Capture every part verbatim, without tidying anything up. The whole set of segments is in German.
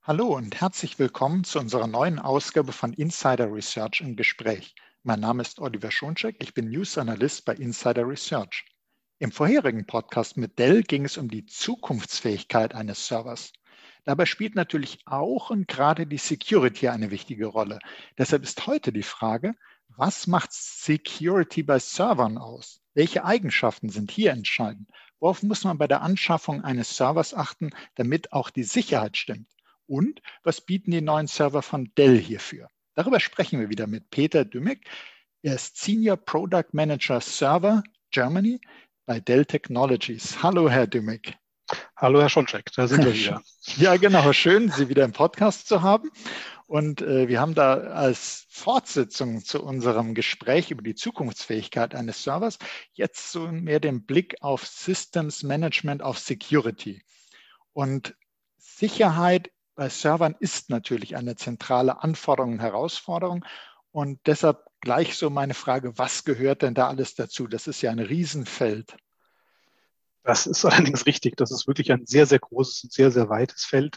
Hallo und herzlich willkommen zu unserer neuen Ausgabe von Insider Research im Gespräch. Mein Name ist Oliver Schoncheck, ich bin News Analyst bei Insider Research. Im vorherigen Podcast mit Dell ging es um die Zukunftsfähigkeit eines Servers. Dabei spielt natürlich auch und gerade die Security eine wichtige Rolle. Deshalb ist heute die Frage, was macht Security bei Servern aus? Welche Eigenschaften sind hier entscheidend? Worauf muss man bei der Anschaffung eines Servers achten, damit auch die Sicherheit stimmt? Und was bieten die neuen Server von Dell hierfür? Darüber sprechen wir wieder mit Peter Dümig. Er ist Senior Product Manager Server Germany bei Dell Technologies. Hallo, Herr Dümig. Hallo, Herr Schoncheck, da sind wir wieder. Ja, genau. Schön, Sie wieder im Podcast zu haben. Und äh, wir haben da als Fortsetzung zu unserem Gespräch über die Zukunftsfähigkeit eines Servers jetzt so mehr den Blick auf Systems Management, auf Security. Und Sicherheit bei Servern ist natürlich eine zentrale Anforderung und Herausforderung. Und deshalb gleich so meine Frage, was gehört denn da alles dazu? Das ist ja ein Riesenfeld. Das ist allerdings richtig. Das ist wirklich ein sehr, sehr großes und sehr, sehr weites Feld.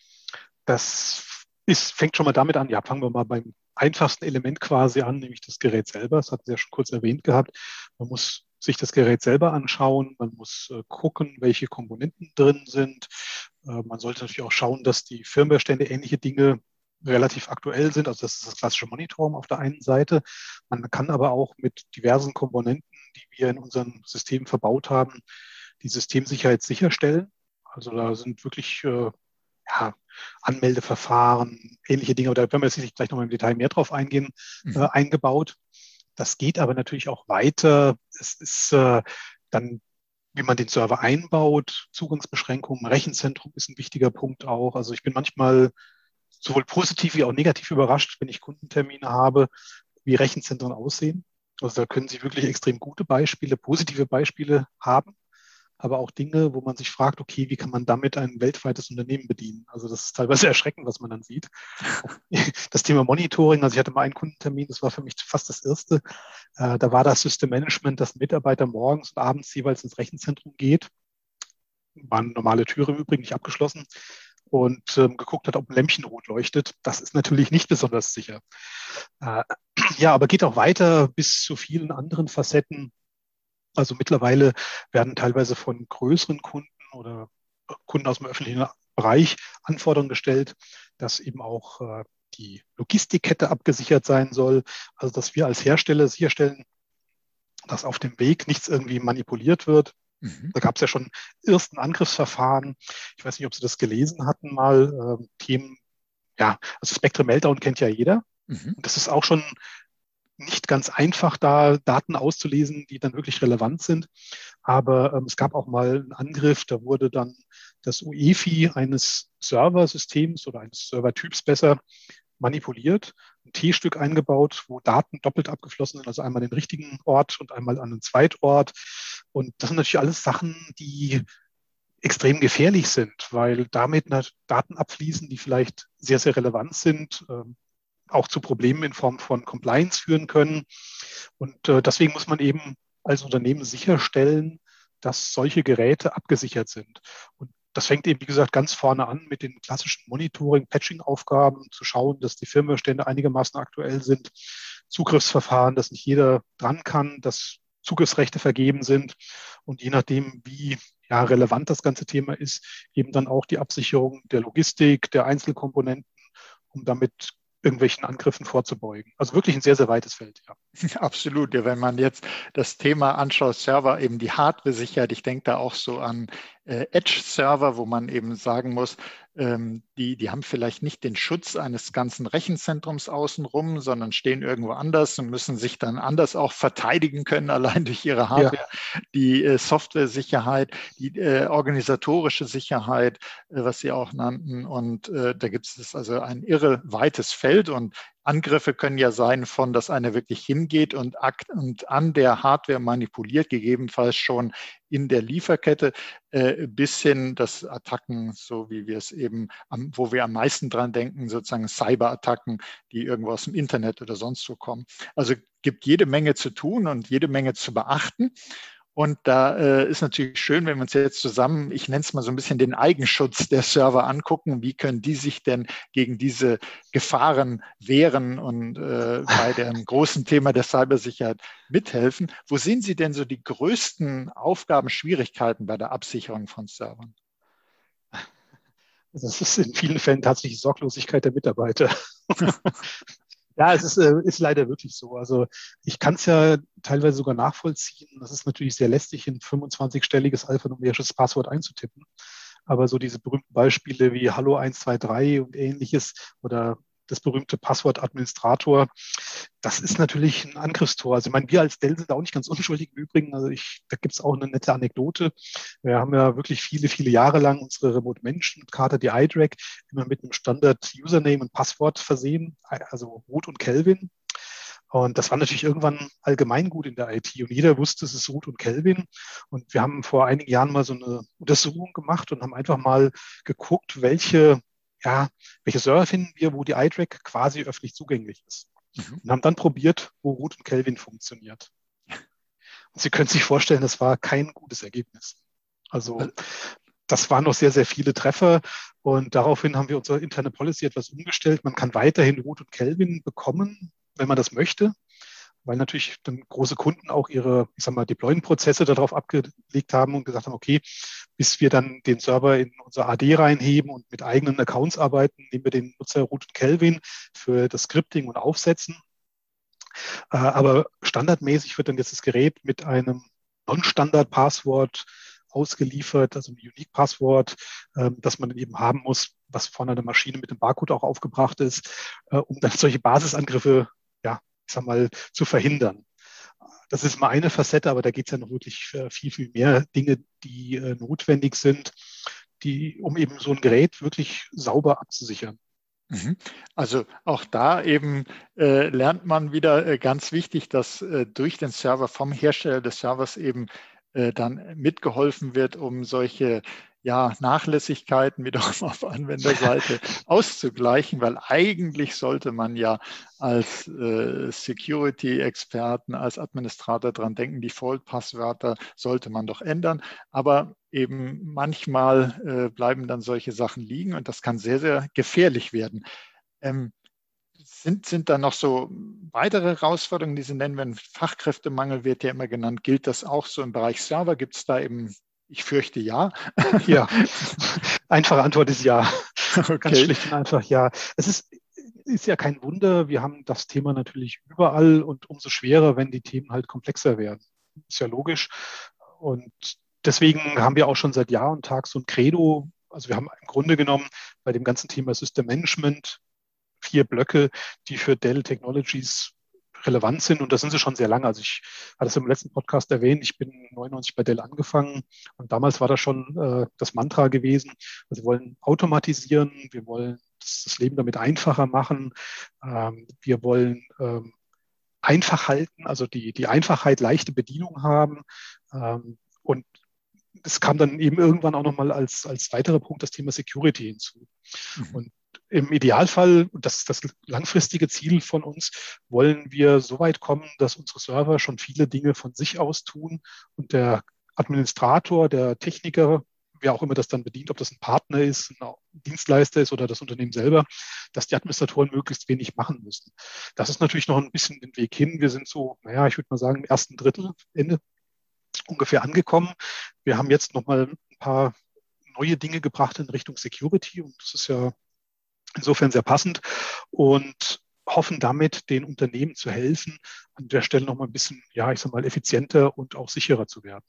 Das ist, fängt schon mal damit an, ja, fangen wir mal beim einfachsten Element quasi an, nämlich das Gerät selber. Das hatten Sie ja schon kurz erwähnt gehabt. Man muss sich das Gerät selber anschauen. Man muss äh, gucken, welche Komponenten drin sind. Äh, man sollte natürlich auch schauen, dass die Firmwarestände ähnliche Dinge relativ aktuell sind. Also das ist das klassische Monitoring auf der einen Seite. Man kann aber auch mit diversen Komponenten, die wir in unserem System verbaut haben, die Systemsicherheit sicherstellen. Also da sind wirklich äh, ja, Anmeldeverfahren, ähnliche Dinge, da werden wir jetzt gleich nochmal im Detail mehr drauf eingehen, mhm. äh, eingebaut. Das geht aber natürlich auch weiter. Es ist äh, dann, wie man den Server einbaut, Zugangsbeschränkungen, Rechenzentrum ist ein wichtiger Punkt auch. Also ich bin manchmal sowohl positiv wie auch negativ überrascht, wenn ich Kundentermine habe, wie Rechenzentren aussehen. Also da können Sie wirklich extrem gute Beispiele, positive Beispiele haben, aber auch Dinge, wo man sich fragt, okay, wie kann man damit ein weltweites Unternehmen bedienen? Also das ist teilweise erschreckend, was man dann sieht. Das Thema Monitoring, also ich hatte mal einen Kundentermin, das war für mich fast das erste. Äh, da war das System Management, dass ein Mitarbeiter morgens und abends jeweils ins Rechenzentrum geht. War eine normale Tür im Übrigen, nicht abgeschlossen. Und ähm, geguckt hat, ob ein Lämpchen rot leuchtet. Das ist natürlich nicht besonders sicher. Äh, ja, aber geht auch weiter bis zu vielen anderen Facetten. Also mittlerweile werden teilweise von größeren Kunden oder Kunden aus dem öffentlichen Bereich Anforderungen gestellt, dass eben auch äh, die Logistikkette abgesichert sein soll. Also dass wir als Hersteller sicherstellen, dass auf dem Weg nichts irgendwie manipuliert wird. Mhm. Da gab es ja schon ersten Angriffsverfahren. Ich weiß nicht, ob Sie das gelesen hatten mal. Äh, Themen, ja, also Spectrum Meltdown kennt ja jeder. Mhm. Und das ist auch schon nicht ganz einfach, da Daten auszulesen, die dann wirklich relevant sind. Aber ähm, es gab auch mal einen Angriff, da wurde dann das U E F I eines Serversystems oder eines Servertyps besser manipuliert, ein T-Stück eingebaut, wo Daten doppelt abgeflossen sind, also einmal an den richtigen Ort und einmal an den Zweitort. Und das sind natürlich alles Sachen, die extrem gefährlich sind, weil damit Daten abfließen, die vielleicht sehr, sehr relevant sind, ähm, auch zu Problemen in Form von Compliance führen können. Und äh, deswegen muss man eben als Unternehmen sicherstellen, dass solche Geräte abgesichert sind. Und das fängt eben, wie gesagt, ganz vorne an mit den klassischen Monitoring-Patching-Aufgaben, zu schauen, dass die Firmwarestände einigermaßen aktuell sind, Zugriffsverfahren, dass nicht jeder dran kann, dass Zugriffsrechte vergeben sind und je nachdem, wie ja, relevant das ganze Thema ist, eben dann auch die Absicherung der Logistik, der Einzelkomponenten, um damit irgendwelchen Angriffen vorzubeugen. Also wirklich ein sehr, sehr weites Feld, ja. Absolut. Ja, wenn man jetzt das Thema anschaut, Server, eben die Hardware-Sicherheit, ich denke da auch so an äh, Edge-Server, wo man eben sagen muss, ähm, die, die haben vielleicht nicht den Schutz eines ganzen Rechenzentrums außenrum, sondern stehen irgendwo anders und müssen sich dann anders auch verteidigen können, allein durch ihre Hardware. Ja. Die äh, Software-Sicherheit, die äh, organisatorische Sicherheit, äh, was Sie auch nannten. Und äh, da gibt es also ein irre weites Feld und Angriffe können ja sein von, dass einer wirklich hingeht und, und an der Hardware manipuliert, gegebenenfalls schon in der Lieferkette, äh, bis hin, dass Attacken, so wie wir es eben, am, wo wir am meisten dran denken, sozusagen Cyberattacken, die irgendwo aus dem Internet oder sonst wo kommen. Also gibt jede Menge zu tun und jede Menge zu beachten. Und da äh, ist natürlich schön, wenn wir uns jetzt zusammen, ich nenne es mal so ein bisschen den Eigenschutz der Server angucken. Wie können die sich denn gegen diese Gefahren wehren und äh, bei dem großen Thema der Cybersicherheit mithelfen? Wo sehen Sie denn so die größten Aufgaben, Schwierigkeiten bei der Absicherung von Servern? Das ist in vielen Fällen tatsächlich Sorglosigkeit der Mitarbeiter. Ja, es ist, äh, ist leider wirklich so. Also ich kann es ja teilweise sogar nachvollziehen. Das ist natürlich sehr lästig, ein fünfundzwanzig-stelliges alphanumerisches Passwort einzutippen. Aber so diese berühmten Beispiele wie Hallo eins zwei drei und ähnliches oder das berühmte Passwort Administrator, das ist natürlich ein Angriffstor. Also ich meine, wir als Dell sind auch nicht ganz unschuldig im Übrigen. Also ich, da gibt es auch eine nette Anekdote. Wir haben ja wirklich viele, viele Jahre lang unsere Remote-Menschen-Karte, die iDRAC, immer mit einem Standard-Username und Passwort versehen, also Ruth und Kelvin. Und das war natürlich irgendwann allgemeingut in der I T und jeder wusste, es ist Ruth und Kelvin. Und wir haben vor einigen Jahren mal so eine Untersuchung gemacht und haben einfach mal geguckt, welche, ja, welche Server finden wir, wo die iDRAC quasi öffentlich zugänglich ist. Mhm. Und haben dann probiert, wo Ruth und Kelvin funktioniert. Und Sie können sich vorstellen, das war kein gutes Ergebnis. Also das waren noch sehr, sehr viele Treffer und daraufhin haben wir unsere interne Policy etwas umgestellt. Man kann weiterhin Ruth und Kelvin bekommen, wenn man das möchte, weil natürlich dann große Kunden auch ihre, ich sag mal, Deployen-Prozesse darauf abgelegt haben und gesagt haben, okay, bis wir dann den Server in unser A D reinheben und mit eigenen Accounts arbeiten, nehmen wir den Nutzer Ruth und Kelvin für das Scripting und Aufsetzen. Aber standardmäßig wird dann jetzt das Gerät mit einem Non-Standard-Passwort ausgeliefert, also ein Unique-Passwort, das man dann eben haben muss, was von einer Maschine mit dem Barcode auch aufgebracht ist, um dann solche Basisangriffe, ja, ich sag mal, zu verhindern. Das ist mal eine Facette, aber da geht es ja noch wirklich viel, viel mehr Dinge, die notwendig sind, die, um eben so ein Gerät wirklich sauber abzusichern. Also auch da eben äh, lernt man wieder äh, ganz wichtig, dass äh, durch den Server vom Hersteller des Servers eben äh, dann mitgeholfen wird, um solche ja, Nachlässigkeiten wiederum auf Anwenderseite auszugleichen, weil eigentlich sollte man ja als äh, Security-Experten, als Administrator dran denken, Default-Passwörter sollte man doch ändern, aber eben manchmal äh, bleiben dann solche Sachen liegen und das kann sehr, sehr gefährlich werden. Ähm, sind, sind da noch so weitere Herausforderungen, die Sie nennen, wenn Fachkräftemangel wird ja immer genannt, gilt das auch so im Bereich Server? Gibt es da eben, ich fürchte ja. Ja, einfache Antwort ist ja. Okay. Ganz schlicht und einfach ja. Es ist, ist ja kein Wunder, wir haben das Thema natürlich überall und umso schwerer, wenn die Themen halt komplexer werden. Ist ja logisch. Und deswegen haben wir auch schon seit Jahr und Tag so ein Credo. Also wir haben im Grunde genommen bei dem ganzen Thema System Management vier Blöcke, die für Dell Technologies relevant sind. Und das sind sie schon sehr lange. Also ich hatte es im letzten Podcast erwähnt, ich bin neunundneunzig bei Dell angefangen und damals war das schon äh, das Mantra gewesen. Also wir wollen automatisieren, wir wollen das, das Leben damit einfacher machen, ähm, wir wollen ähm, einfach halten, also die, die Einfachheit, leichte Bedienung haben. Ähm, und es kam dann eben irgendwann auch nochmal als, als weiterer Punkt das Thema Security hinzu. Mhm. Und im Idealfall, und das ist das langfristige Ziel von uns, wollen wir so weit kommen, dass unsere Server schon viele Dinge von sich aus tun und der Administrator, der Techniker, wer auch immer das dann bedient, ob das ein Partner ist, ein Dienstleister ist oder das Unternehmen selber, dass die Administratoren möglichst wenig machen müssen. Das ist natürlich noch ein bisschen den Weg hin. Wir sind so, naja, ich würde mal sagen, im ersten Drittel, Ende ungefähr angekommen. Wir haben jetzt nochmal ein paar neue Dinge gebracht in Richtung Security und das ist ja insofern sehr passend und hoffen damit, den Unternehmen zu helfen, an der Stelle noch mal ein bisschen, ja, ich sag mal, effizienter und auch sicherer zu werden.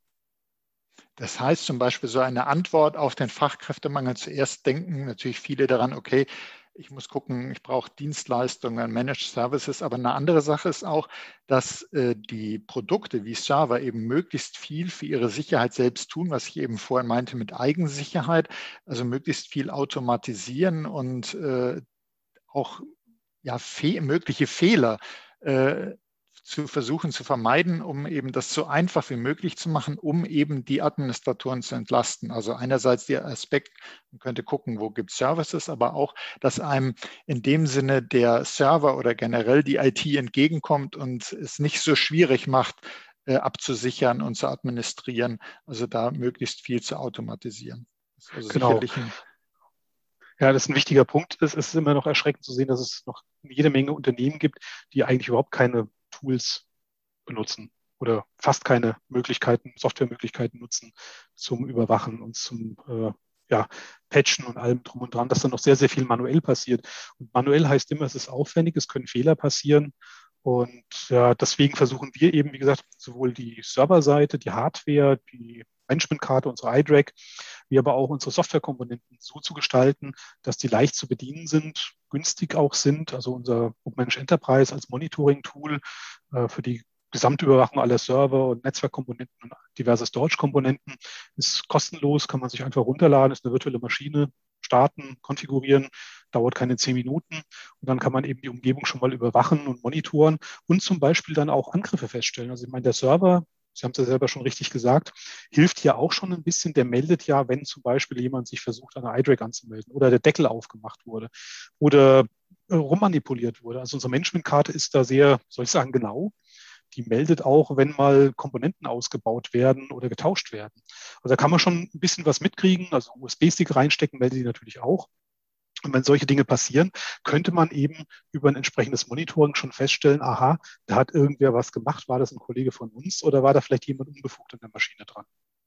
Das heißt zum Beispiel so eine Antwort auf den Fachkräftemangel. Zuerst denken natürlich viele daran, okay, ich muss gucken, ich brauche Dienstleistungen, Managed Services, aber eine andere Sache ist auch, dass äh, die Produkte wie Server eben möglichst viel für ihre Sicherheit selbst tun, was ich eben vorhin meinte mit Eigensicherheit, also möglichst viel automatisieren und äh, auch ja, fe- mögliche Fehler äh, zu versuchen zu vermeiden, um eben das so einfach wie möglich zu machen, um eben die Administratoren zu entlasten. Also einerseits der Aspekt, man könnte gucken, wo gibt es Services, aber auch, dass einem in dem Sinne der Server oder generell die I T entgegenkommt und es nicht so schwierig macht, äh, abzusichern und zu administrieren. Also da möglichst viel zu automatisieren. Das ist also Genau. sicherlich ein Ja, das ist ein wichtiger Punkt. Es ist immer noch erschreckend zu sehen, dass es noch jede Menge Unternehmen gibt, die eigentlich überhaupt keine Tools benutzen oder fast keine Möglichkeiten, Softwaremöglichkeiten nutzen zum Überwachen und zum äh, ja, Patchen und allem drum und dran, dass dann noch sehr, sehr viel manuell passiert. Und manuell heißt immer, es ist aufwendig, es können Fehler passieren. Und ja, deswegen versuchen wir eben, wie gesagt, sowohl die Serverseite, die Hardware, die Managementkarte, unsere iDRAC, wie aber auch unsere Softwarekomponenten so zu gestalten, dass die leicht zu bedienen sind, günstig auch sind. Also unser Bookmanager Enterprise als Monitoring-Tool äh, für die Gesamtüberwachung aller Server und Netzwerkkomponenten und diverse Storage-Komponenten ist kostenlos, kann man sich einfach runterladen, ist eine virtuelle Maschine, starten, konfigurieren, dauert keine zehn Minuten und dann kann man eben die Umgebung schon mal überwachen und monitoren und zum Beispiel dann auch Angriffe feststellen. Also ich meine, der Server, Sie haben es ja selber schon richtig gesagt, hilft ja auch schon ein bisschen. Der meldet ja, wenn zum Beispiel jemand sich versucht, an der iDRAC anzumelden oder der Deckel aufgemacht wurde oder rummanipuliert wurde. Also unsere Managementkarte ist da sehr, soll ich sagen, genau. Die meldet auch, wenn mal Komponenten ausgebaut werden oder getauscht werden. Also da kann man schon ein bisschen was mitkriegen. Also U S B-Stick reinstecken meldet die natürlich auch. Und wenn solche Dinge passieren, könnte man eben über ein entsprechendes Monitoring schon feststellen, aha, da hat irgendwer was gemacht, war das ein Kollege von uns oder war da vielleicht jemand unbefugt an der Maschine dran?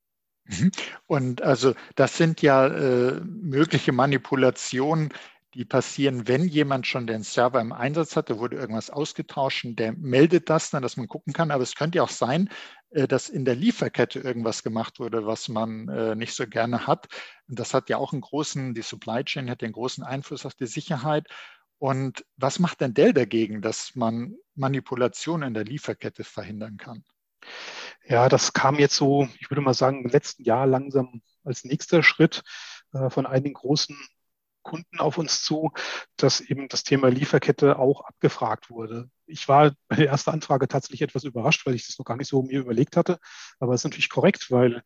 Und also das sind ja äh, mögliche Manipulationen, die passieren, wenn jemand schon den Server im Einsatz hat, da wurde irgendwas ausgetauscht und der meldet das dann, dass man gucken kann. Aber es könnte ja auch sein, äh, dass in der Lieferkette irgendwas gemacht wurde, was man äh, nicht so gerne hat. Und das hat ja auch einen großen, die Supply Chain hat ja einen großen Einfluss auf die Sicherheit. Und was macht denn Dell dagegen, dass man Manipulationen in der Lieferkette verhindern kann? Ja, das kam jetzt so, ich würde mal sagen, im letzten Jahr langsam als nächster Schritt äh, von einigen großen Kunden auf uns zu, dass eben das Thema Lieferkette auch abgefragt wurde. Ich war bei der ersten Anfrage tatsächlich etwas überrascht, weil ich das noch gar nicht so mir überlegt hatte. Aber es ist natürlich korrekt, weil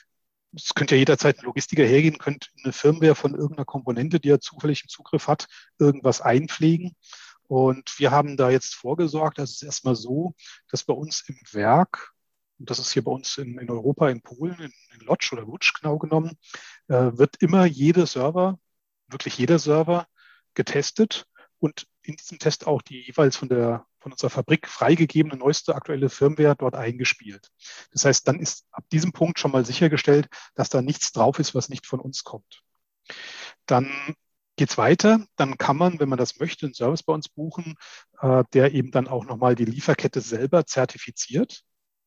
es könnte ja jederzeit ein Logistiker hergehen, könnte eine Firmware von irgendeiner Komponente, die er zufällig im Zugriff hat, irgendwas einpflegen. Und wir haben da jetzt vorgesorgt, das ist erstmal so, dass bei uns im Werk, und das ist hier bei uns in, in Europa, in Polen, in, in Łódź oder Łódź genau genommen, äh, wird immer jeder Server, wirklich jeder Server getestet und in diesem Test auch die jeweils von der von unserer Fabrik freigegebene neueste aktuelle Firmware dort eingespielt. Das heißt, dann ist ab diesem Punkt schon mal sichergestellt, dass da nichts drauf ist, was nicht von uns kommt. Dann geht es weiter. Dann kann man, wenn man das möchte, einen Service bei uns buchen, äh, der eben dann auch nochmal die Lieferkette selber zertifiziert.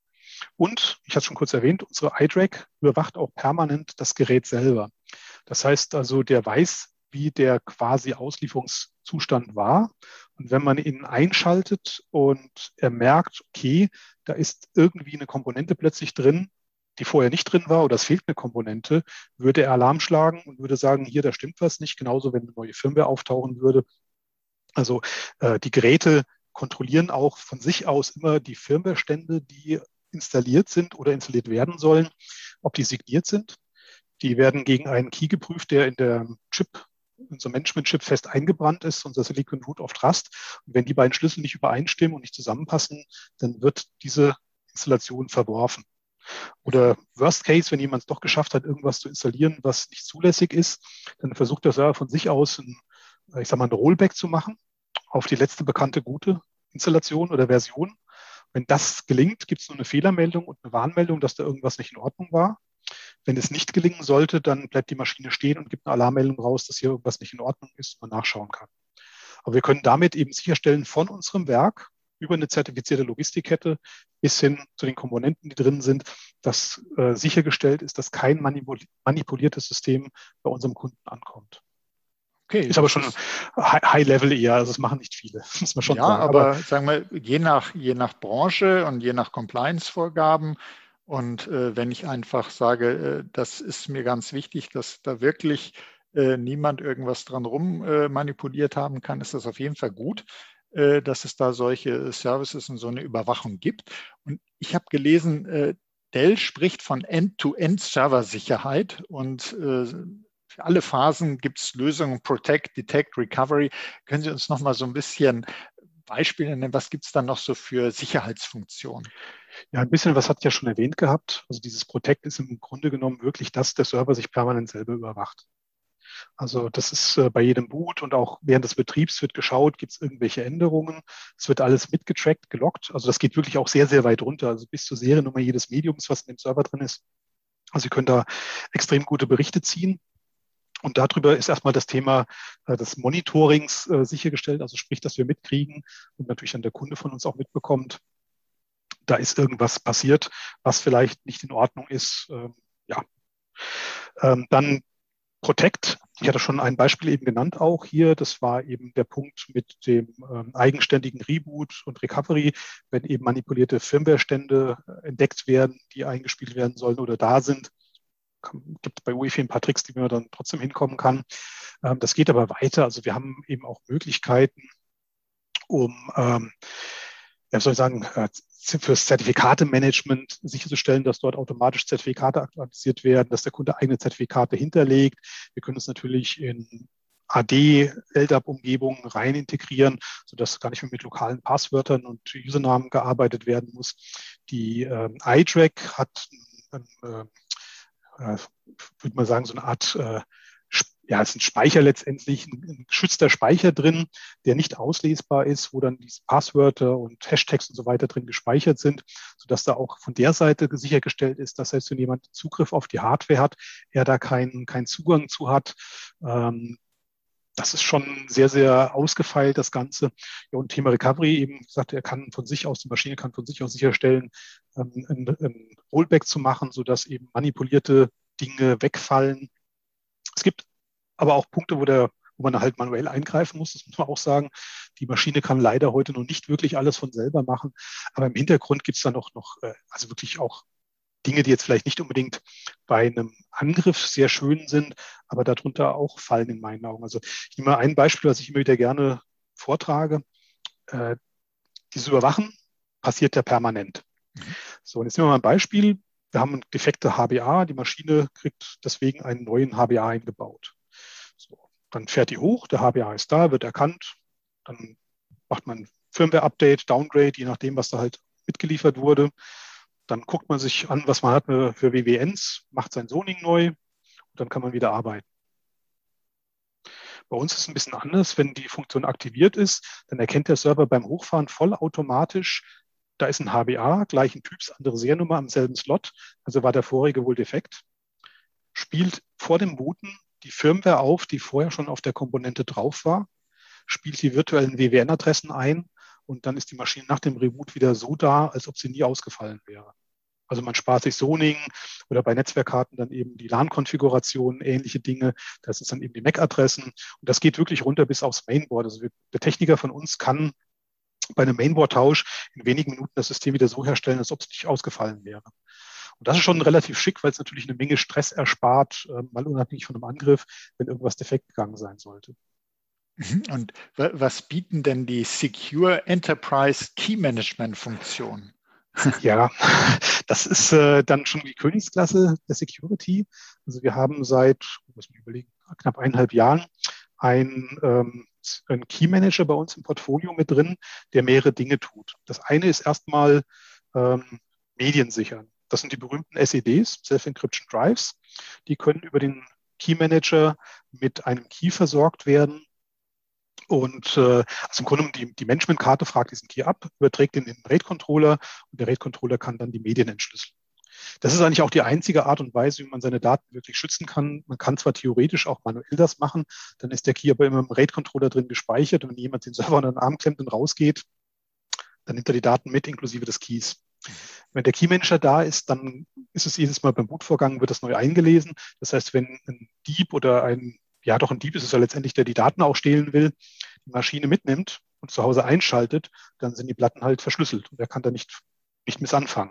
Und, ich hatte es schon kurz erwähnt, unsere iDRAC überwacht auch permanent das Gerät selber. Das heißt also, der weiß, wie der quasi Auslieferungszustand war. Und wenn man ihn einschaltet und er merkt, okay, da ist irgendwie eine Komponente plötzlich drin, die vorher nicht drin war oder es fehlt eine Komponente, würde er Alarm schlagen und würde sagen, hier, da stimmt was nicht. Genauso, wenn eine neue Firmware auftauchen würde. Also äh, die Geräte kontrollieren auch von sich aus immer die Firmwarestände, die installiert sind oder installiert werden sollen, ob die signiert sind. Die werden gegen einen Key geprüft, der in der Chip, in unserem Management-Chip fest eingebrannt ist, unser Silicon Root of Trust. Und wenn die beiden Schlüssel nicht übereinstimmen und nicht zusammenpassen, dann wird diese Installation verworfen. Oder Worst Case, wenn jemand es doch geschafft hat, irgendwas zu installieren, was nicht zulässig ist, dann versucht der Server von sich aus ein, ich sag mal, ein Rollback zu machen auf die letzte bekannte gute Installation oder Version. Wenn das gelingt, gibt es nur eine Fehlermeldung und eine Warnmeldung, dass da irgendwas nicht in Ordnung war. Wenn es nicht gelingen sollte, dann bleibt die Maschine stehen und gibt eine Alarmmeldung raus, dass hier irgendwas nicht in Ordnung ist und man nachschauen kann. Aber wir können damit eben sicherstellen, von unserem Werk über eine zertifizierte Logistikkette bis hin zu den Komponenten, die drin sind, dass äh, sichergestellt ist, dass kein manipul- manipuliertes System bei unserem Kunden ankommt. Okay, ist aber schon ist, High-Level eher, also das machen nicht viele, muss man schon ja, sagen. aber, Aber sagen wir, je nach, je nach Branche und je nach Compliance-Vorgaben und äh, wenn ich einfach sage, äh, das ist mir ganz wichtig, dass da wirklich äh, niemand irgendwas dran rum äh, manipuliert haben kann, ist das auf jeden Fall gut, äh, dass es da solche Services und so eine Überwachung gibt. Und ich habe gelesen, äh, Dell spricht von End-to-End-Serversicherheit und äh, für alle Phasen gibt es Lösungen, Protect, Detect, Recovery. Können Sie uns noch mal so ein bisschen Beispiele nennen? Was gibt es dann noch so für Sicherheitsfunktionen? Ja, ein bisschen, was hat ja schon erwähnt gehabt. Also dieses Protect ist im Grunde genommen wirklich, dass der Server sich permanent selber überwacht. Also das ist äh, bei jedem Boot und auch während des Betriebs wird geschaut, gibt es irgendwelche Änderungen. Es wird alles mitgetrackt, geloggt. Also das geht wirklich auch sehr, sehr weit runter. Also bis zur Seriennummer jedes Mediums, was in dem Server drin ist. Also Sie können da extrem gute Berichte ziehen. Und darüber ist erstmal das Thema äh, des Monitorings äh, sichergestellt. Also sprich, dass wir mitkriegen und natürlich dann der Kunde von uns auch mitbekommt, da ist irgendwas passiert, was vielleicht nicht in Ordnung ist. Ähm, ja. Ähm, dann Protect. Ich hatte schon ein Beispiel eben genannt auch hier. Das war eben der Punkt mit dem ähm, eigenständigen Reboot und Recovery, wenn eben manipulierte Firmware-Stände äh, entdeckt werden, die eingespielt werden sollen oder da sind. Gibt bei U E F I ein paar Tricks, die man dann trotzdem hinkommen kann. Ähm, das geht aber weiter. Also wir haben eben auch Möglichkeiten, um ähm, ja, soll ich sagen, fürs Zertifikatemanagement sicherzustellen, dass dort automatisch Zertifikate aktualisiert werden, dass der Kunde eigene Zertifikate hinterlegt. Wir können es natürlich in A D, L D A P-Umgebungen rein integrieren, sodass gar nicht mehr mit lokalen Passwörtern und Usernamen gearbeitet werden muss. Die ähm, iTrack hat, äh, äh, würde man sagen, so eine Art äh, ja, es ist ein Speicher letztendlich, ein, ein geschützter Speicher drin, der nicht auslesbar ist, wo dann diese Passwörter und Hashtags und so weiter drin gespeichert sind, sodass da auch von der Seite sichergestellt ist, dass selbst wenn jemand Zugriff auf die Hardware hat, er da keinen keinen Zugang zu hat. Ähm, das ist schon sehr, sehr ausgefeilt, das Ganze. Ja, und Thema Recovery, eben gesagt, er kann von sich aus, die Maschine kann von sich aus sicherstellen, ähm, ein, ein Rollback zu machen, sodass eben manipulierte Dinge wegfallen. Es gibt aber auch Punkte, wo, der, wo man halt manuell eingreifen muss, das muss man auch sagen. Die Maschine kann leider heute noch nicht wirklich alles von selber machen, aber im Hintergrund gibt es da noch, noch, also wirklich auch Dinge, die jetzt vielleicht nicht unbedingt bei einem Angriff sehr schön sind, aber darunter auch fallen in meinen Augen. Also ich nehme mal ein Beispiel, was ich immer wieder gerne vortrage. Äh, dieses Überwachen passiert ja permanent. So, und jetzt nehmen wir mal ein Beispiel. Wir haben eine defekte H B A, die Maschine kriegt deswegen einen neuen H B A eingebaut. So, dann fährt die hoch, der H B A ist da, wird erkannt, dann macht man Firmware-Update, Downgrade, je nachdem, was da halt mitgeliefert wurde. Dann guckt man sich an, was man hat für W W Ns, macht sein Zoning neu und dann kann man wieder arbeiten. Bei uns ist es ein bisschen anders. Wenn die Funktion aktiviert ist, dann erkennt der Server beim Hochfahren vollautomatisch, da ist ein H B A, gleichen Typs, andere Seriennummer am selben Slot, also war der vorige wohl defekt, spielt vor dem Booten die Firmware auf, die vorher schon auf der Komponente drauf war, spielt die virtuellen W W N-Adressen ein und dann ist die Maschine nach dem Reboot wieder so da, als ob sie nie ausgefallen wäre. Also man spart sich Zoning oder bei Netzwerkkarten dann eben die LAN-Konfiguration, ähnliche Dinge. Das ist dann eben die M A C-Adressen. Und das geht wirklich runter bis aufs Mainboard. Also der Techniker von uns kann bei einem Mainboard-Tausch in wenigen Minuten das System wieder so herstellen, als ob es nicht ausgefallen wäre. Und das ist schon relativ schick, weil es natürlich eine Menge Stress erspart, äh, mal unabhängig von einem Angriff, wenn irgendwas defekt gegangen sein sollte. Und was bieten denn die Secure Enterprise Key Management Funktionen? Ja, das ist äh, dann schon die Königsklasse der Security. Also wir haben seit, muss ich überlegen, knapp eineinhalb Jahren einen, ähm, einen Key Manager bei uns im Portfolio mit drin, der mehrere Dinge tut. Das eine ist erstmal ähm, Medien sichern. Das sind die berühmten S E Ds, Self-Encryption Drives. Die können über den Key Manager mit einem Key versorgt werden. Und äh, also im Grunde die, die Managementkarte fragt diesen Key ab, überträgt den in den RAID-Controller und der RAID-Controller kann dann die Medien entschlüsseln. Das ist eigentlich auch die einzige Art und Weise, wie man seine Daten wirklich schützen kann. Man kann zwar theoretisch auch manuell das machen, dann ist der Key aber immer im RAID-Controller drin gespeichert und wenn jemand den Server unter den Arm klemmt und rausgeht, dann nimmt er die Daten mit, inklusive des Keys. Wenn der Key-Manager da ist, dann ist es jedes Mal beim Bootvorgang, wird das neu eingelesen. Das heißt, wenn ein Dieb oder ein ja doch ein Dieb ist es ja letztendlich, der die Daten auch stehlen will, die Maschine mitnimmt und zu Hause einschaltet, dann sind die Platten halt verschlüsselt und er kann da nicht, nicht mit anfangen.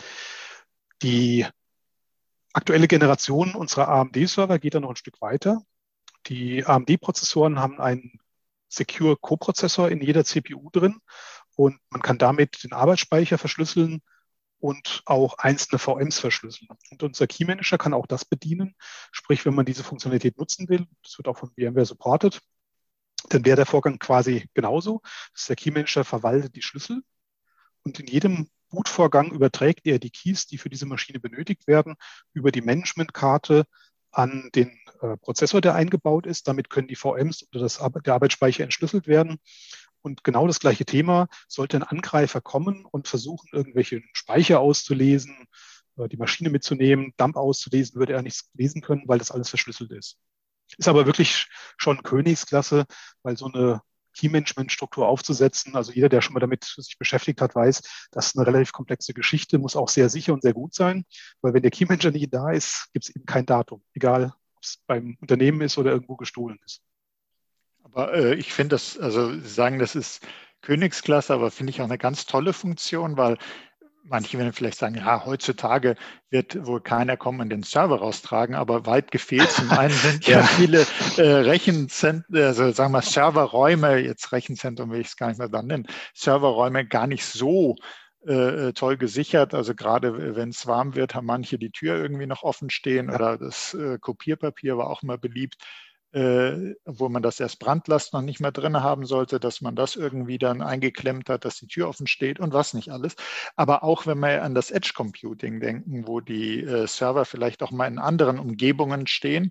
Die aktuelle Generation unserer A M D-Server geht da noch ein Stück weiter. Die A M D-Prozessoren haben einen Secure Co-Prozessor in jeder C P U drin und man kann damit den Arbeitsspeicher verschlüsseln und auch einzelne V Ms verschlüsseln. Und unser Key Manager kann auch das bedienen. Sprich, wenn man diese Funktionalität nutzen will, das wird auch von VMware supported, dann wäre der Vorgang quasi genauso. Das ist der Key Manager verwaltet die Schlüssel und in jedem Bootvorgang überträgt er die Keys, die für diese Maschine benötigt werden, über die Managementkarte an den äh, Prozessor, der eingebaut ist. Damit können die V Ms oder das, der Arbeitsspeicher entschlüsselt werden. Und genau das gleiche Thema: Sollte ein Angreifer kommen und versuchen, irgendwelche Speicher auszulesen, äh, die Maschine mitzunehmen, Dump auszulesen, würde er nichts lesen können, weil das alles verschlüsselt ist. Ist aber wirklich schon Königsklasse, weil so eine Key-Management-Struktur aufzusetzen, also jeder, der schon mal damit sich beschäftigt hat, weiß, das ist eine relativ komplexe Geschichte, muss auch sehr sicher und sehr gut sein, weil wenn der Key-Manager nicht da ist, gibt es eben kein Datum, egal ob es beim Unternehmen ist oder irgendwo gestohlen ist. Aber äh, ich finde das, also Sie sagen, das ist Königsklasse, aber finde ich auch eine ganz tolle Funktion, weil manche werden vielleicht sagen, ja, heutzutage wird wohl keiner kommen und den Server raustragen, aber weit gefehlt. Zum einen sind ja, ja viele äh, Rechenzentren, also sagen wir Serverräume, jetzt Rechenzentrum will ich es gar nicht mehr dann nennen, Serverräume gar nicht so äh, toll gesichert. Also gerade wenn es warm wird, haben manche die Tür irgendwie noch offen stehen, ja. Oder das äh, Kopierpapier war auch immer beliebt. Äh, wo man das erst Brandlast noch nicht mehr drin haben sollte, dass man das irgendwie dann eingeklemmt hat, dass die Tür offen steht und was nicht alles. Aber auch wenn wir an das Edge Computing denken, wo die äh, Server vielleicht auch mal in anderen Umgebungen stehen,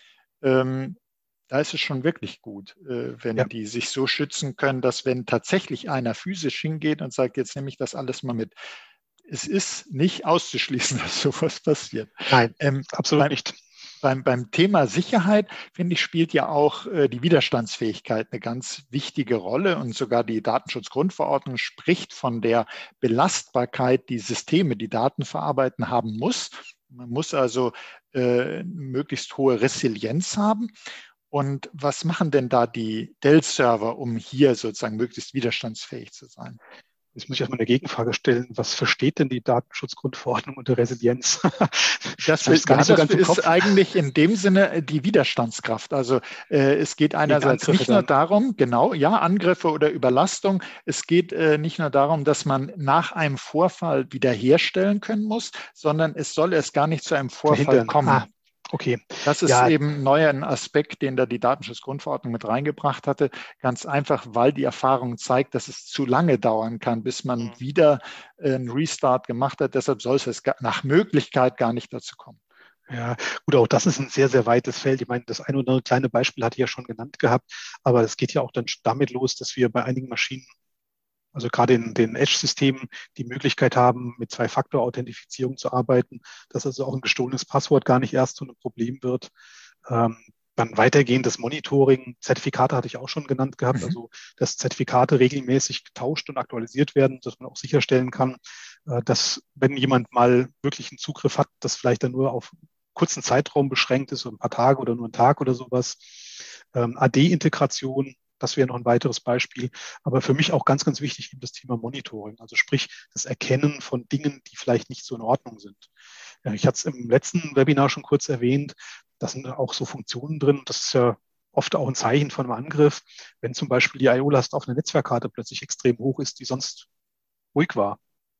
ähm, da ist es schon wirklich gut, äh, wenn ja. die sich so schützen können, dass wenn tatsächlich einer physisch hingeht und sagt, jetzt nehme ich das alles mal mit. Es ist nicht auszuschließen, dass sowas passiert. Nein, ähm, absolut beim, nicht. Beim, beim Thema Sicherheit, finde ich, spielt ja auch äh, die Widerstandsfähigkeit eine ganz wichtige Rolle und sogar die Datenschutzgrundverordnung spricht von der Belastbarkeit, die Systeme, die Daten verarbeiten, haben muss. Man muss also äh, möglichst hohe Resilienz haben. Und was machen denn da die Dell-Server, um hier sozusagen möglichst widerstandsfähig zu sein? Jetzt muss ich erstmal eine Gegenfrage stellen. Was versteht denn die Datenschutzgrundverordnung unter Resilienz? Das, das, gar ja, nicht so das ist eigentlich in dem Sinne die Widerstandskraft. Also äh, es geht einerseits nicht nur darum, genau, ja, Angriffe oder Überlastung. Es geht äh, nicht nur darum, dass man nach einem Vorfall wiederherstellen können muss, sondern es soll erst gar nicht zu einem Vorfall Verhindern. kommen. Ah. Okay. Das ist ja eben ein neuer Aspekt, den da die Datenschutzgrundverordnung mit reingebracht hatte. Ganz einfach, weil die Erfahrung zeigt, dass es zu lange dauern kann, bis man mhm. wieder einen Restart gemacht hat. Deshalb soll es nach Möglichkeit gar nicht dazu kommen. Ja, gut, auch das ist ein sehr, sehr weites Feld. Ich meine, das ein oder andere kleine Beispiel hatte ich ja schon genannt gehabt, aber es geht ja auch dann damit los, dass wir bei einigen Maschinen, also gerade in den Edge-Systemen, die Möglichkeit haben, mit Zwei-Faktor-Authentifizierung zu arbeiten, dass also auch ein gestohlenes Passwort gar nicht erst zu einem Problem wird. Ähm, dann weitergehendes Monitoring, Zertifikate hatte ich auch schon genannt gehabt, mhm. also dass Zertifikate regelmäßig getauscht und aktualisiert werden, dass man auch sicherstellen kann, äh, dass wenn jemand mal wirklich einen Zugriff hat, das vielleicht dann nur auf einen kurzen Zeitraum beschränkt ist, so ein paar Tage oder nur einen Tag oder sowas. Ähm, A D-Integration, das wäre noch ein weiteres Beispiel. Aber für mich auch ganz, ganz wichtig eben das Thema Monitoring. Also sprich das Erkennen von Dingen, die vielleicht nicht so in Ordnung sind. Ja, ich hatte es im letzten Webinar schon kurz erwähnt. Da sind auch so Funktionen drin. Das ist ja oft auch ein Zeichen von einem Angriff. Wenn zum Beispiel die I O-Last auf einer Netzwerkkarte plötzlich extrem hoch ist, die sonst ruhig war.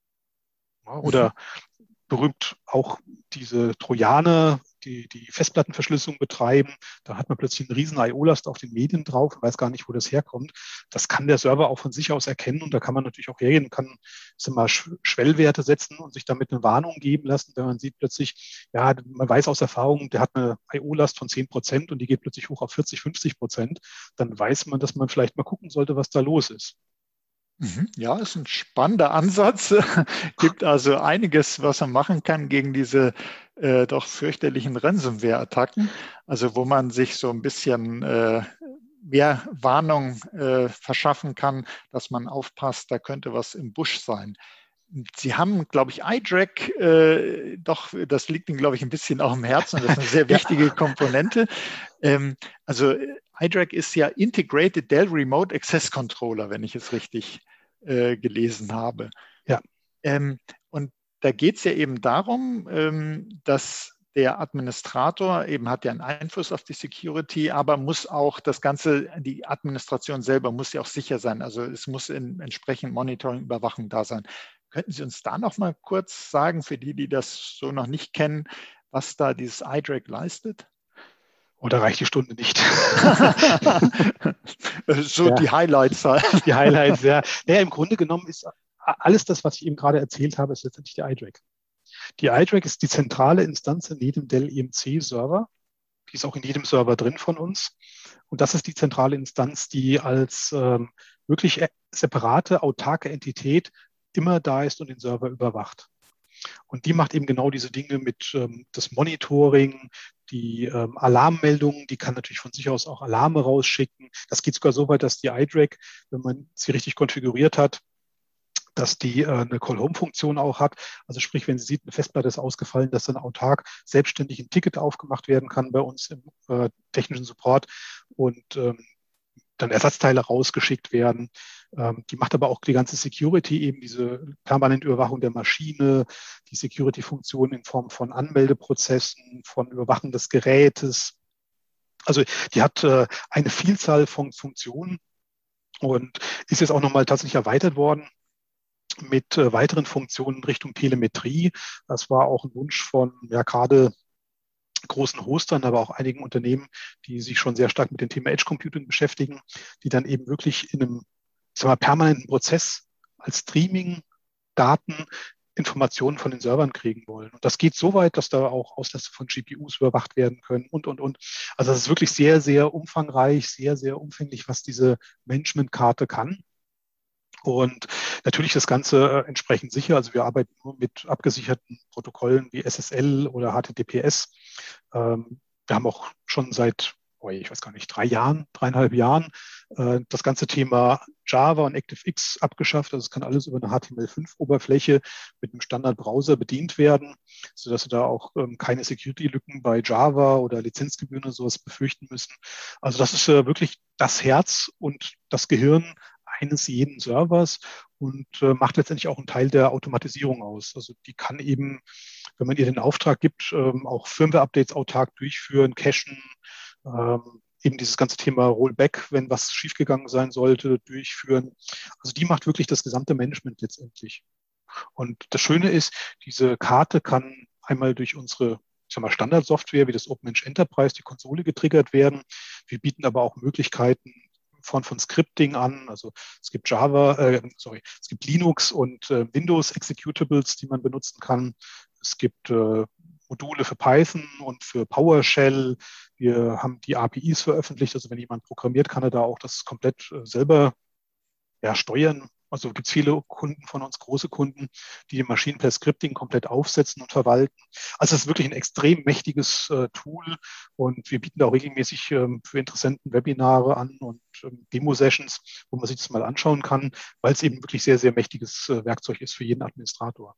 Ja, oder mhm. berühmt auch diese Trojaner, die die Festplattenverschlüsselung betreiben. Da hat man plötzlich einen riesen I O-Last auf den Medien drauf und weiß gar nicht, wo das herkommt. Das kann der Server auch von sich aus erkennen und da kann man natürlich auch hergehen und kann sagen wir mal, Schwellwerte setzen und sich damit eine Warnung geben lassen, wenn man sieht plötzlich, ja, man weiß aus Erfahrung, der hat eine I O-Last von zehn Prozent und die geht plötzlich hoch auf vierzig, fünfzig Prozent. Dann weiß man, dass man vielleicht mal gucken sollte, was da los ist. Ja, ist ein spannender Ansatz. Gibt also einiges, was man machen kann gegen diese äh, doch fürchterlichen Ransomware-Attacken. Also wo man sich so ein bisschen äh, mehr Warnung äh, verschaffen kann, dass man aufpasst, da könnte was im Busch sein. Sie haben, glaube ich, iDRAC, äh, doch, das liegt Ihnen, glaube ich, ein bisschen auch im Herzen. Das ist eine sehr wichtige Komponente. Ähm, also iDRAC ist ja Integrated Dell Remote Access Controller, wenn ich es richtig äh, gelesen habe. Ja. Ähm, und da geht es ja eben darum, ähm, dass der Administrator eben hat ja einen Einfluss auf die Security, aber muss auch das Ganze, die Administration selber muss ja auch sicher sein. Also es muss in, entsprechend Monitoring, Überwachung da sein. Könnten Sie uns da noch mal kurz sagen, für die, die das so noch nicht kennen, was da dieses iDRAC leistet? Oder reicht die Stunde nicht? So ja, die Highlights. Die Highlights, ja. Naja, im Grunde genommen ist alles das, was ich eben gerade erzählt habe, ist letztendlich die iDRAC. Die iDRAC ist die zentrale Instanz in jedem Dell E M C-Server. Die ist auch in jedem Server drin von uns. Und das ist die zentrale Instanz, die als ähm, wirklich separate, autarke Entität immer da ist und den Server überwacht. Und die macht eben genau diese Dinge mit ähm, das Monitoring, die ähm, Alarmmeldungen, die kann natürlich von sich aus auch Alarme rausschicken. Das geht sogar so weit, dass die iDRAC, wenn man sie richtig konfiguriert hat, dass die äh, eine Call-Home-Funktion auch hat. Also sprich, wenn sie sieht, eine Festplatte ist ausgefallen, dass dann autark selbstständig ein Ticket aufgemacht werden kann bei uns im äh, technischen Support und ähm, dann Ersatzteile rausgeschickt werden. Ähm, die macht aber auch die ganze Security, eben diese permanente Überwachung der Maschine, die Security-Funktion in Form von Anmeldeprozessen, von Überwachen des Gerätes. Also die hat äh, eine Vielzahl von Funktionen und ist jetzt auch nochmal tatsächlich erweitert worden mit äh, weiteren Funktionen Richtung Telemetrie. Das war auch ein Wunsch von ja gerade großen Hostern, aber auch einigen Unternehmen, die sich schon sehr stark mit dem Thema Edge Computing beschäftigen, die dann eben wirklich in einem ich sag mal, permanenten Prozess als Streaming Daten Informationen von den Servern kriegen wollen. Und das geht so weit, dass da auch Auslässe von G P Us überwacht werden können und, und, und. Also das ist wirklich sehr, sehr umfangreich, sehr, sehr umfänglich, was diese Managementkarte kann. Und natürlich das Ganze äh, entsprechend sicher. Also wir arbeiten nur mit abgesicherten Protokollen wie S S L oder H T T P S. Ähm, wir haben auch schon seit, oh, ich weiß gar nicht, drei Jahren, dreieinhalb Jahren äh, das ganze Thema Java und ActiveX abgeschafft. Also es kann alles über eine H T M L fünf Oberfläche mit einem Standardbrowser bedient werden, sodass Sie da auch ähm, keine Security-Lücken bei Java oder Lizenzgebühren oder sowas befürchten müssen. Also das ist äh, wirklich das Herz und das Gehirn eines jeden Servers und äh, macht letztendlich auch einen Teil der Automatisierung aus. Also die kann eben, wenn man ihr den Auftrag gibt, ähm, auch Firmware-Updates autark durchführen, cachen, ähm, eben dieses ganze Thema Rollback, wenn was schiefgegangen sein sollte, durchführen. Also die macht wirklich das gesamte Management letztendlich. Und das Schöne ist, diese Karte kann einmal durch unsere ich sag mal, Standardsoftware wie das OpenMensch Enterprise, die Konsole getriggert werden. Wir bieten aber auch Möglichkeiten, Von, von Scripting an. Also es gibt Java, äh, sorry, es gibt Linux und äh, Windows Executables, die man benutzen kann. Es gibt äh, Module für Python und für PowerShell. Wir haben die A P Is veröffentlicht. Also wenn jemand programmiert, kann er da auch das komplett äh, selber ja, steuern. Also gibt es viele Kunden von uns, große Kunden, die die Maschinen per Scripting komplett aufsetzen und verwalten. Also es ist wirklich ein extrem mächtiges äh, Tool und wir bieten da auch regelmäßig ähm, für Interessenten Webinare an und ähm, Demo-Sessions, wo man sich das mal anschauen kann, weil es eben wirklich sehr, sehr mächtiges äh, Werkzeug ist für jeden Administrator.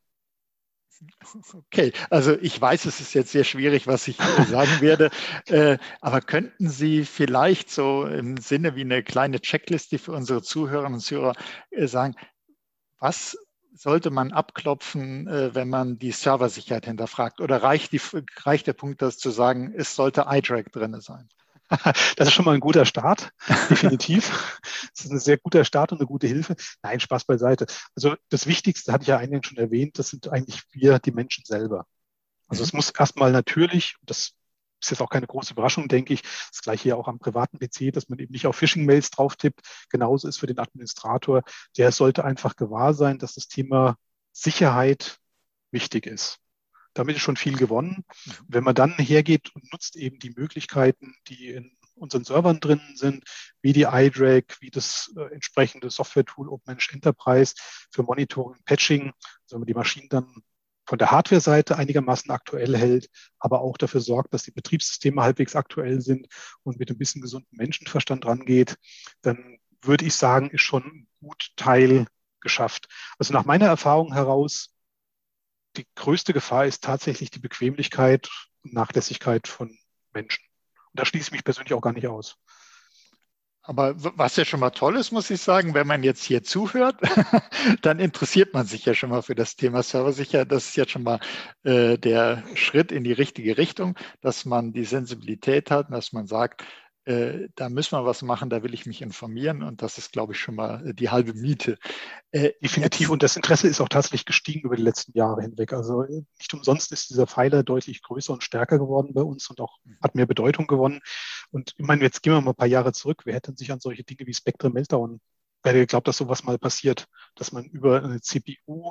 Okay, also ich weiß, es ist jetzt sehr schwierig, was ich äh, sagen werde, äh, aber könnten Sie vielleicht so im Sinne wie eine kleine Checkliste für unsere Zuhörerinnen und Zuhörer äh, sagen, was sollte man abklopfen, äh, wenn man die Serversicherheit hinterfragt? Oder reicht, die, reicht der Punkt, das zu sagen, es sollte iDRAC drin sein? Das ist schon mal ein guter Start, definitiv. Das ist ein sehr guter Start und eine gute Hilfe. Nein, Spaß beiseite. Also das Wichtigste, hatte ich ja eingangs schon erwähnt, das sind eigentlich wir, die Menschen selber. Also es muss erstmal natürlich, das ist jetzt auch keine große Überraschung, denke ich, das gleiche ja auch am privaten P C, dass man eben nicht auf Phishing-Mails drauf tippt. Genauso ist für den Administrator, der sollte einfach gewahr sein, dass das Thema Sicherheit wichtig ist. Damit ist schon viel gewonnen. Wenn man dann hergeht und nutzt eben die Möglichkeiten, die in unseren Servern drin sind, wie die iDRAC, wie das äh, entsprechende Software-Tool OpenMensch Enterprise für Monitoring, Patching, also wenn man die Maschinen dann von der Hardware-Seite einigermaßen aktuell hält, aber auch dafür sorgt, dass die Betriebssysteme halbwegs aktuell sind und mit ein bisschen gesundem Menschenverstand rangeht, dann würde ich sagen, ist schon ein gut Teil geschafft. Also nach meiner Erfahrung heraus, die größte Gefahr ist tatsächlich die Bequemlichkeit und Nachlässigkeit von Menschen. Und da schließe ich mich persönlich auch gar nicht aus. Aber was ja schon mal toll ist, muss ich sagen, wenn man jetzt hier zuhört, dann interessiert man sich ja schon mal für das Thema Serversicherheit. Das ist jetzt schon mal äh, der Schritt in die richtige Richtung, dass man die Sensibilität hat, dass man sagt, äh, da müssen wir was machen, da will ich mich informieren und das ist, glaube ich, schon mal die halbe Miete. Äh, Definitiv. jetzt, Und das Interesse ist auch tatsächlich gestiegen über die letzten Jahre hinweg. Also äh, nicht umsonst ist dieser Pfeiler deutlich größer und stärker geworden bei uns und auch hat mehr Bedeutung gewonnen. Und ich meine, jetzt gehen wir mal ein paar Jahre zurück. Wer hätte sich an solche Dinge wie Spectre Meltdown, wer hätte geglaubt, dass sowas mal passiert, dass man über eine C P U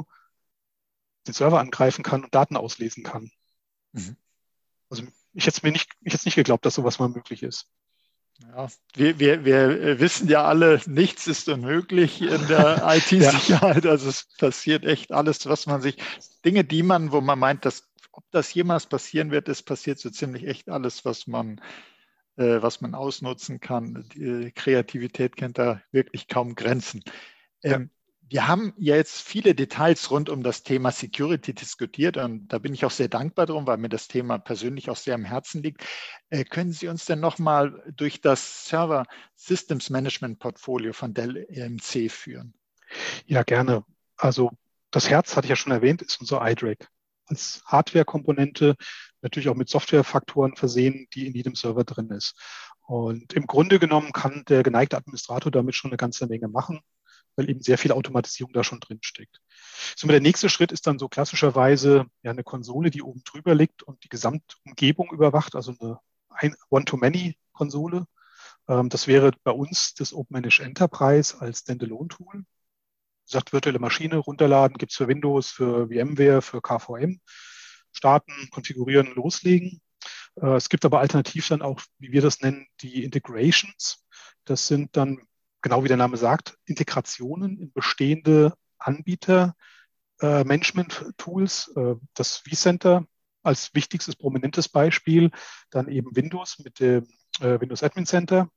den Server angreifen kann und Daten auslesen kann. mhm. Also ich hätte es mir nicht, ich hätte nicht geglaubt, dass sowas mal möglich ist. Ja, wir, wir, wir wissen ja alle, nichts ist unmöglich in der Ja, I T-Sicherheit. Also es passiert echt alles, was man sich, Dinge, die man, wo man meint, dass, ob das jemals passieren wird, es passiert so ziemlich echt alles, was man, äh, was man ausnutzen kann. Die Kreativität kennt da wirklich kaum Grenzen. ja, Ähm, wir haben ja jetzt viele Details rund um das Thema Security diskutiert und da bin ich auch sehr dankbar drum, weil mir das Thema persönlich auch sehr am Herzen liegt. Äh, können Sie uns denn nochmal durch das Server Systems Management Portfolio von Dell E M C führen? ja, gerne. Also das Herz, hatte ich ja schon erwähnt, ist unser iDRAC. Als Hardware-Komponente, natürlich auch mit Softwarefaktoren versehen, die in jedem Server drin ist. Und im Grunde genommen kann der geneigte Administrator damit schon eine ganze Menge machen, weil eben sehr viel Automatisierung da schon drin steckt. So, der nächste Schritt ist dann so klassischerweise ja eine Konsole, die oben drüber liegt und die Gesamtumgebung überwacht, also eine One-to-Many-Konsole. Ähm, das wäre bei uns das OpenManage Enterprise als Standalone-Tool. Sagt, virtuelle Maschine runterladen, gibt es für Windows, für VMware, für K V M. Starten, konfigurieren, loslegen. Äh, es gibt aber alternativ dann auch, wie wir das nennen, die Integrations. Das sind dann, genau wie der Name sagt, Integrationen in bestehende Anbieter, äh, Management-Tools. Äh, das vCenter als wichtigstes, prominentes Beispiel. Dann eben Windows mit dem äh, Windows Admin Center.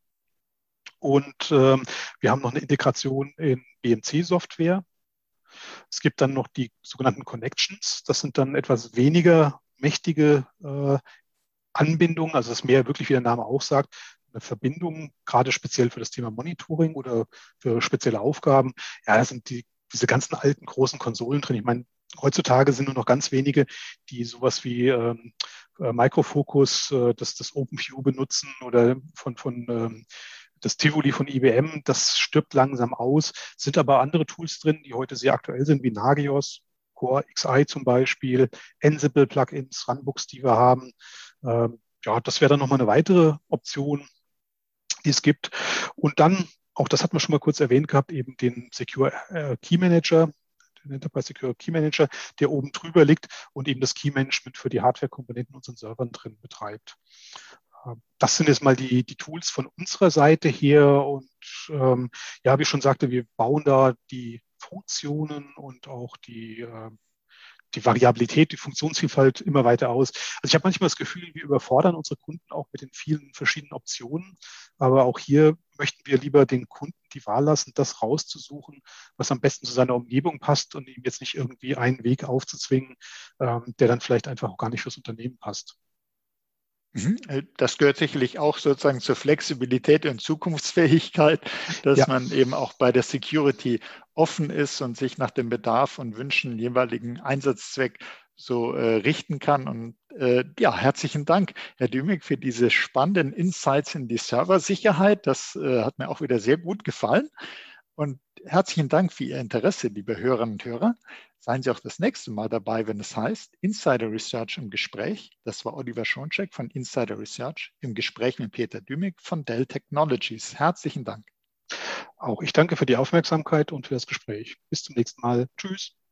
Und ähm, wir haben noch eine Integration in B M C-Software. Es gibt dann noch die sogenannten Connections. Das sind dann etwas weniger mächtige äh, Anbindungen. Also das ist mehr wirklich, wie der Name auch sagt, eine Verbindung, gerade speziell für das Thema Monitoring oder für spezielle Aufgaben. Ja, da sind die, diese ganzen alten großen Konsolen drin. Ich meine, heutzutage sind nur noch ganz wenige, die sowas wie ähm, äh, Micro Focus, äh, das, das OpenView benutzen oder von, von ähm, das Tivoli von I B M, das stirbt langsam aus, sind aber andere Tools drin, die heute sehr aktuell sind, wie Nagios, Core X I zum Beispiel, Ansible-Plugins, Runbooks, die wir haben. Ähm, ja, das wäre dann nochmal eine weitere Option, die es gibt. Und dann, auch das hat man schon mal kurz erwähnt gehabt, eben den Secure äh, Key Manager, den Enterprise Secure Key Manager, der oben drüber liegt und eben das Key Management für die Hardware-Komponenten in unseren Servern drin betreibt. Das sind jetzt mal die, die Tools von unserer Seite her. Und ähm, ja, wie ich schon sagte, wir bauen da die Funktionen und auch die, äh, die Variabilität, die Funktionsvielfalt immer weiter aus. Also ich habe manchmal das Gefühl, wir überfordern unsere Kunden auch mit den vielen verschiedenen Optionen. Aber auch hier möchten wir lieber den Kunden die Wahl lassen, das rauszusuchen, was am besten zu seiner Umgebung passt und ihm jetzt nicht irgendwie einen Weg aufzuzwingen, ähm, der dann vielleicht einfach auch gar nicht fürs Unternehmen passt. Das gehört sicherlich auch sozusagen zur Flexibilität und Zukunftsfähigkeit, dass Ja, man eben auch bei der Security offen ist und sich nach dem Bedarf und Wünschen jeweiligen Einsatzzweck so äh, richten kann. Und äh, ja, herzlichen Dank, Herr Dümig, für diese spannenden Insights in die Serversicherheit. Das äh, hat mir auch wieder sehr gut gefallen. Und herzlichen Dank für Ihr Interesse, liebe Hörerinnen und Hörer. Seien Sie auch das nächste Mal dabei, wenn es heißt Insider Research im Gespräch. Das war Oliver Schoncheck von Insider Research im Gespräch mit Peter Dümig von Dell Technologies. Herzlichen Dank. auch ich danke für die Aufmerksamkeit und für das Gespräch. Bis zum nächsten Mal. Tschüss.